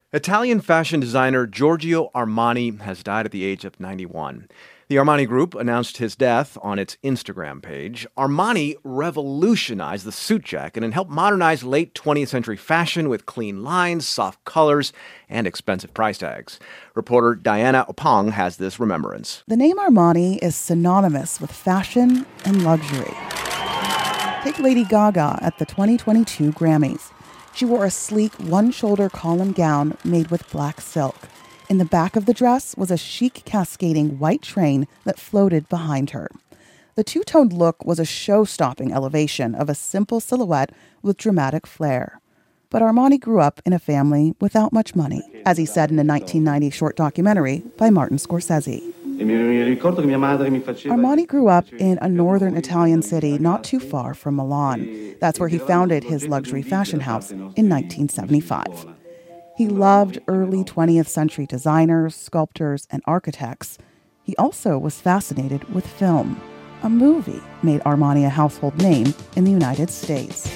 Italian fashion designer Giorgio Armani has died at the age of 91. The Armani Group announced his death on its Instagram page. Armani revolutionized the suit jacket and helped modernize late 20th century fashion with clean lines, soft colors, and expensive price tags. Reporter Diana Opong has this remembrance. The name Armani is synonymous with fashion and luxury. Take Lady Gaga at the 2022 Grammys. She wore a sleek one-shoulder column gown made with black silk. In the back of the dress was a chic cascading white train that floated behind her. The two-toned look was a show-stopping elevation of a simple silhouette with dramatic flair. But Armani grew up in a family without much money, as he said in a 1990 short documentary by Martin Scorsese. Armani grew up in a northern Italian city not too far from Milan. That's where he founded his luxury fashion house in 1975. He loved early 20th century designers, sculptors, and architects. He also was fascinated with film. A movie made Armani a household name in the United States.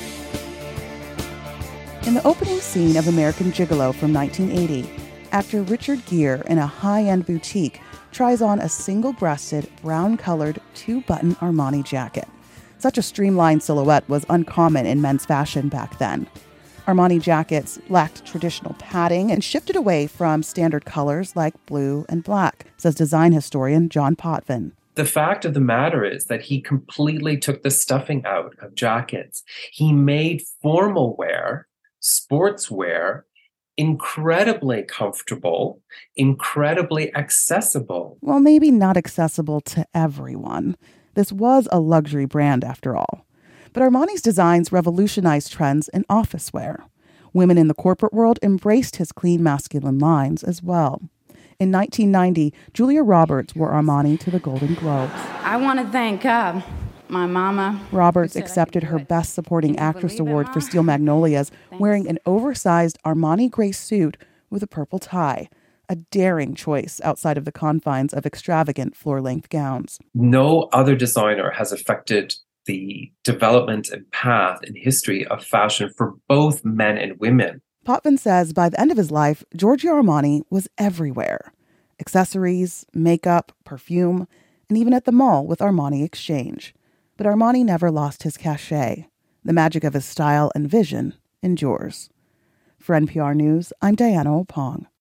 In the opening scene of American Gigolo from 1980, actor Richard Gere in a high-end boutique tries on a single-breasted, brown-colored, two-button Armani jacket. Such a streamlined silhouette was uncommon in men's fashion back then. Armani jackets lacked traditional padding and shifted away from standard colors like blue and black, says design historian John Potvin. The fact of the matter is that he completely took the stuffing out of jackets. He made formal wear, sportswear, incredibly comfortable, incredibly accessible. Well, maybe not accessible to everyone. This was a luxury brand after all. But Armani's designs revolutionized trends in office wear. Women in the corporate world embraced his clean masculine lines as well. In 1990, Julia Roberts wore Armani to the Golden Globes. I want to thank my mama. Roberts accepted her Best Supporting Actress award for Steel Magnolias, wearing an oversized Armani gray suit with a purple tie, a daring choice outside of the confines of extravagant floor-length gowns. No other designer has affected the development and path and history of fashion for both men and women. Potvin says by the end of his life, Giorgio Armani was everywhere. Accessories, makeup, perfume, and even at the mall with Armani Exchange. But Armani never lost his cachet. The magic of his style and vision endures. For NPR News, I'm Diana Opong.